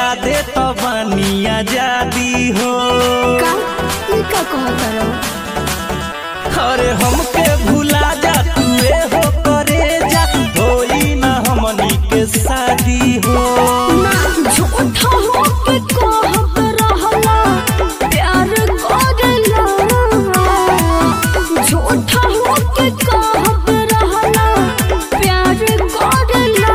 दे तो बनिया जादी हो का कहत रहो। अरे हमके भुला जा तू हो करे जा होई ना हमनी के शादी हो ना झूठा हो के कहत रहला प्यार करला झूठा हो के कहत रहला प्यार करला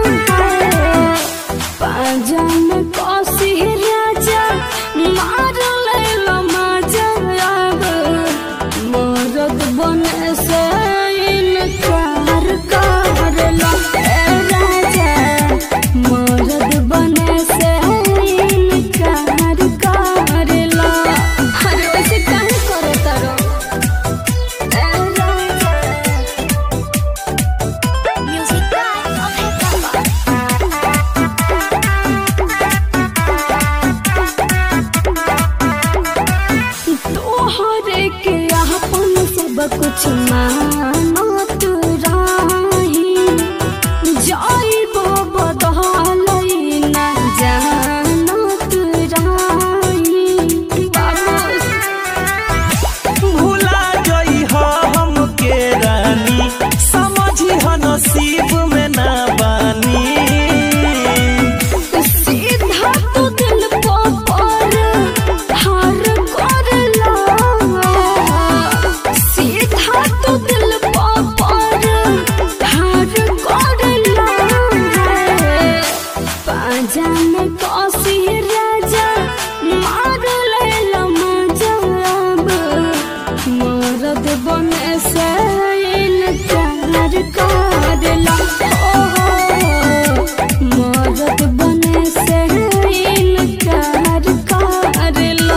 पाजन कसी राजा मार लेला मजा अब मरद बने से इनकार करला राजा मरद बने से इनकार करला। अरे वैसे काहे करत रहो म्यूजिक तोहरे के अपन सब कुछ मानत रही जाइबो बदलई ना जानत रही भुला गई हो हमके रानी समझी हो नसीब में ना बानी सीधा तो दिल पर हार करला सीधा तो दिल पर हार करला पाजन कसी राजा मार लेला मजा अब मरद बने से इनकार करला मरद बने से इनकार करला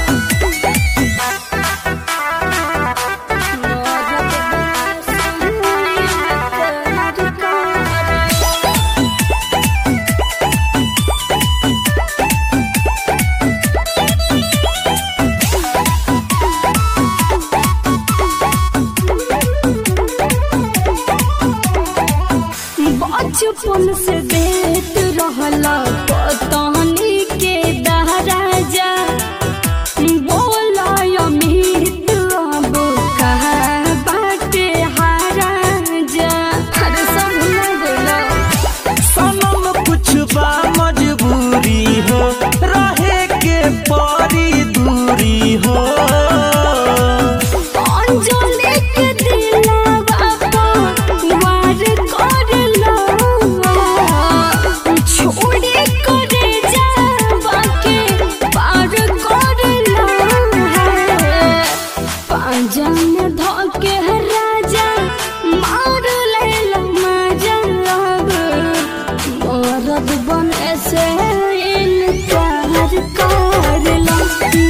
बचपन से देत रहला पतानी के दहराजा बोला अमित अब कहा बाटे हाराजा। अरे सब भुला गइला सनम कुछ बा मजबूरी हो रहे के परी दूरी हो अंजलि के दिलवा वार करला छोड़े करे जावा के पार करला पाजन धके राजा मार लेला मजा अब मरद बने से इनकार करला